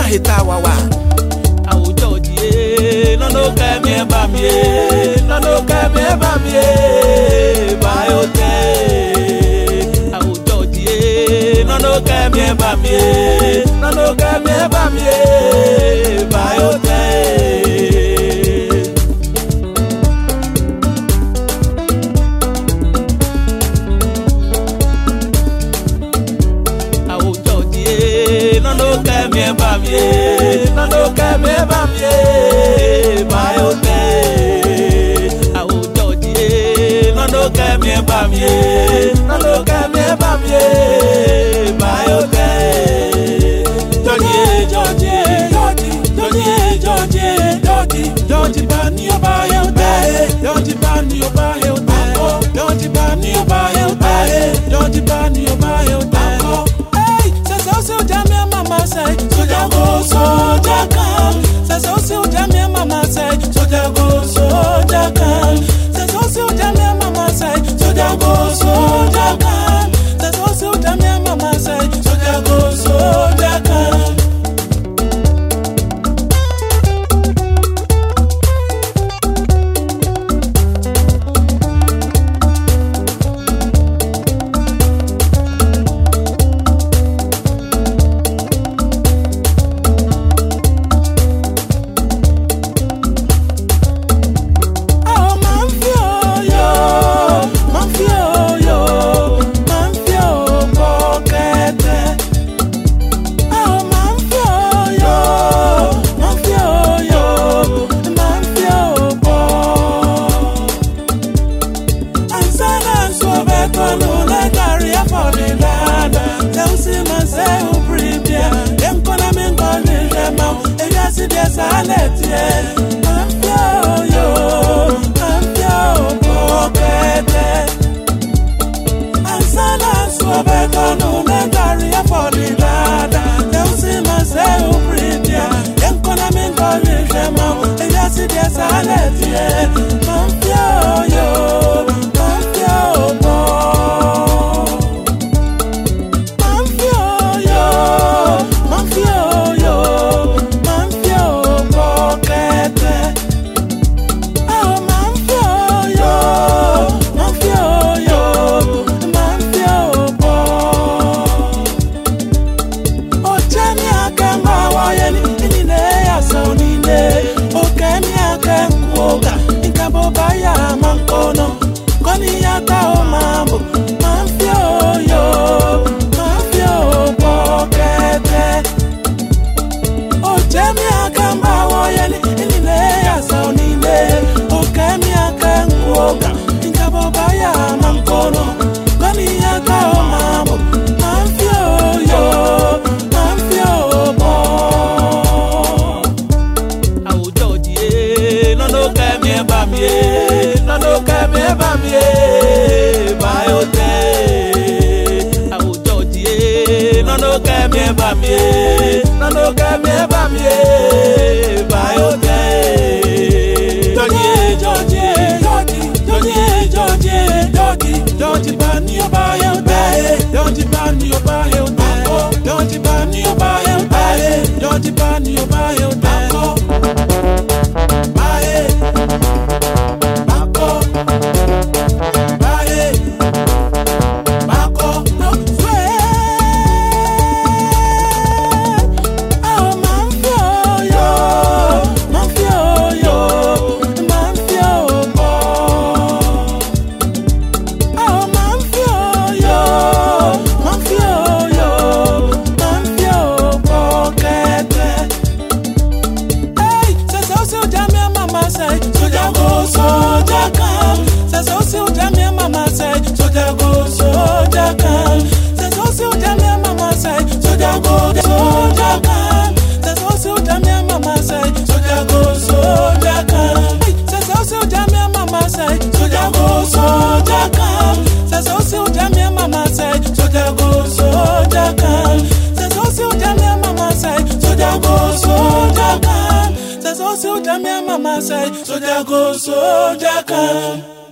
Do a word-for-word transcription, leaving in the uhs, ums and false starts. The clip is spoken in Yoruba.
hita wawa. Àwùjọ òdìye lọ́nà kẹ́mi ẹ̀ bá mi ẹ̀ lọ́nà kẹ́mi ẹ̀ bá mi ẹ̀ báyọ̀ tẹ́. Àwùjọ òdìye lọ́nà kẹ́mi ẹ̀ bá mi ẹ̀ lọ́nà kẹ́mi ẹ̀ bá mi ẹ̀ báyọ̀ tẹ́. Àwùjọ òdìye lọ́nà kẹ́mi ẹ̀ bá mi ẹ̀ lọ́nà kẹ́mi ẹ̀ bá mi ẹ̀ báyọ̀ tẹ́. Àwùjọ òdìye lọ́nà kẹ́mi ẹ̀ bá mi ẹ̀ lọ́nà kẹ́mi ẹ̀ bá mi ẹ̀ báyọ̀ tẹ́. Jọ́jì jọ́jì jọ́jì jọ́jì jọ́jì jọ́jì jọ́jì bá ní ọba yóò tẹ́. Jọ́jì bá ní ọba yóò tẹ́. Jọ́jì bá ní ọba yóò tẹ́. Jọ́jì bá ní ọba yóò tẹ́. Sasa usi ujamia mama say, soja go soja kan. Sasa usi ujamia mama say, soja go soja kan. Sasa usi ujamia mama say, soja go soja kan. Sasa usi ujamia mama say, soja go soja kan. Soja go, soja come.